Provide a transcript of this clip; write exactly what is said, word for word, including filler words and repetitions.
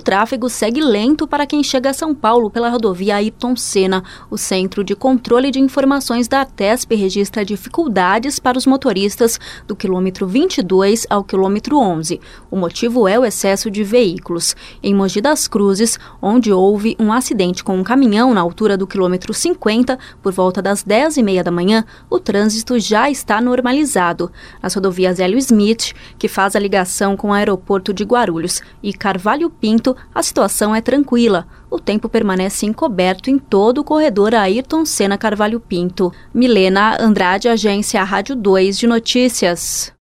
tráfego segue lento para quem chega a São Paulo pela rodovia Ayrton Senna. O Centro de Controle de Informações da ARTESP registra dificuldades para os motoristas do quilômetro vinte e dois ao quilômetro onze. O motivo é o excesso de veículos. Em Mogi das Cruzes, onde houve um acidente com um caminhão na altura do quilômetro cinquenta, por volta das dez e meia da manhã, o trânsito já está normalizado. Nas rodovias Hélio Smith, que faz a ligação com o aeroporto de Guarulhos, e Carvalho Pinto, a situação é tranquila. O tempo permanece encoberto em todo o corredor Ayrton Senna Carvalho Pinto. Milena Andrade, Agência Rádio dois de Notícias.